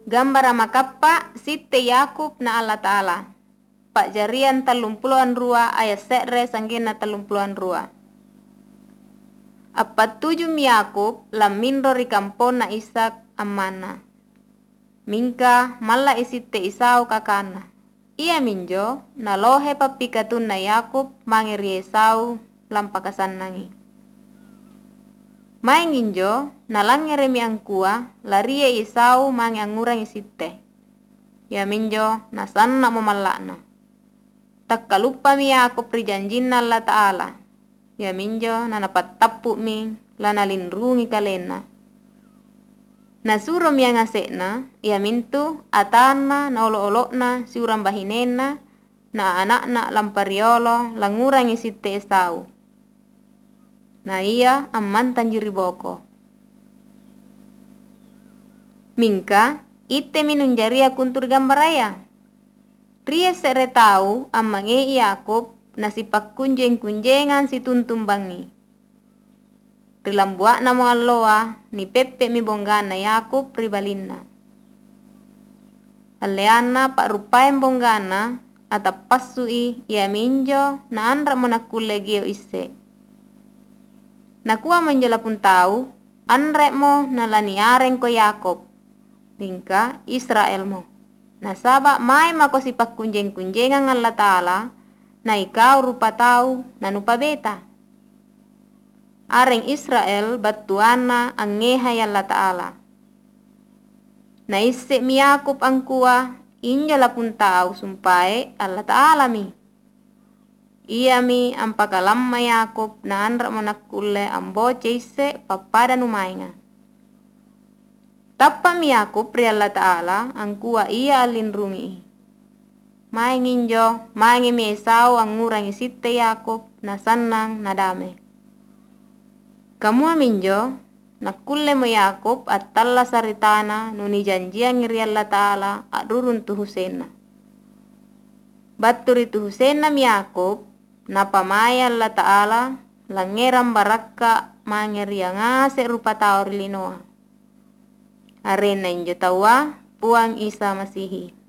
Gambar makappa sitte Yakub na Allah Ta'ala. Pak jarian 32 ayat sekre sanggena 32. Apa tujum Yakub lam minro rikampon na Isak amana. Mingka malla isitte Isau kakana. Ia minjo na lohe papikatun na Yakub mangeri Esau lam pakasannangi. Mainginjo na langere mi angkua larie Isau mangi angurang isitte. Ya minjo na sanna mo mallakna. Takka lupa mi Yakub rijanjinna Allah Ta'ala. Ya minjo na napattappu mi lana lindrungi kalena. Nasuro mi ngasekna, ya mintu atana na olo-olokna si urang bahinena na anakna lampariolo langurangi sitte Esau. Na iya amman tanjiri boko. Mingka ite minun jaria kuntur gambaraya. Ria sere tau ammange Yakub na si pakkunjeng-kunjengan si tuntumbangi. Rilambuak na mo alloa ni pepe mi bonggana Yakub ribalinna. Aleana pak rupain bonggana atap pasui ia minjo na andra mo nakulle geo isse. Nakua menjala pun tahu anrek mo na laniaren ko Yakub. Bingka Israel mo. Nasaba mai mako si pakkunjeng-kunjengan Allah Ta'ala na ikau rupa tahu na nupa beta. Areng Israel batuana angeha ya Allah Ta'ala. Na isse mi Yakub angkua injala pun tahu sumpai Allah Ta'ala mi. Ia mi ampakalamma Yakub na andra monakulle amboce isse papada numainga. Tappa mi Yakub pri Allah Ta'ala angkua ia alindrungi. Mainginjo maingi mi Esau angurangi sitte Yakub na sannang na dame. Kamu aminjo nakulle mo Yakub attalla saritana nuni janjian ngiri Allah Ta'ala adurun tu Husenna. Batturi tu Husenna mi Yakub napamaya Allah Ta'ala langeram barakka mangeria ngase rupa taur linoa. Arena injo tawa puang Isa Masihi.